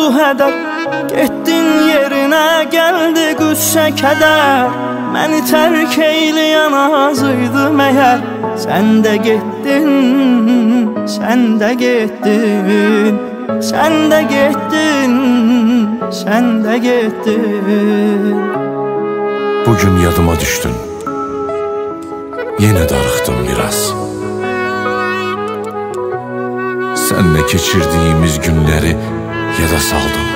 oldu hədər. Getdin yerinə gəldi qüssə kədər. Məni tərk eyləyən az idi məyər. Sən də getdin, sən də getdin, sən də getdin, sən də getdin. Bugün yadıma düşdün, yenə darıxdım biraz. Sənlə keçirdiyimiz günləri yada saldım.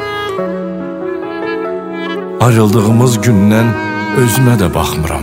Ayrıldığımız gündən özümə də baxmıram.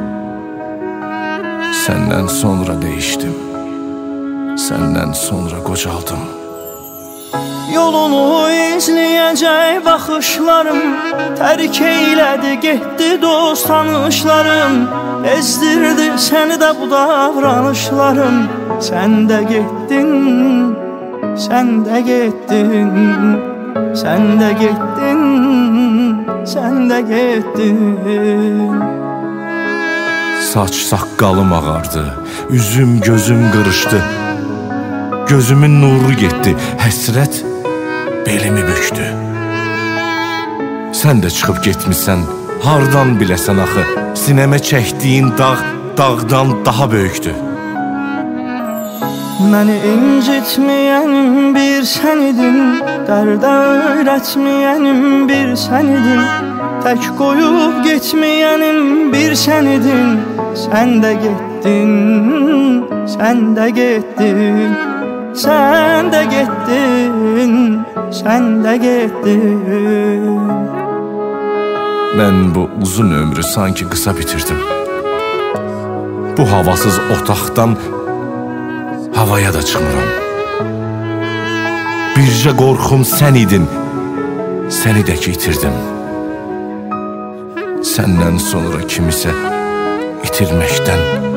Səndən sonra dəyişdim, səndən sonra qocaldım. Yolunu izləyəcək baxışlarım, tərk eylədi, getdi dost tanışlarım. Ezdirdi səni də bu davranışlarım. Sən də getdin, sən də getdin, sən də getdin, sən də getdin. Saç saqqalım ağardı, üzüm gözüm qırışdı. Gözümün nuru getdi, həsrət belimi bükdü. Sən də çıxıb getmişsən, hardan biləsən axı? Sinəmə çəkdiyin dağ, dağdan daha böyükdür. Məni incitməyənim bir sən idin, dərdə öyrətməyənim bir sən idin, tək qoyub getməyənim bir sən idin. Sən də getdin, sən də getdin, sən də getdin, sən də getdin. Mən bu uzun ömrü sanki qısa bitirdim. Bu havasız otaqdan havaya da çıxmıram. Bircə qorxum sən idin, səni də ki itirdim. Səndən sonra kimisə itirməkdən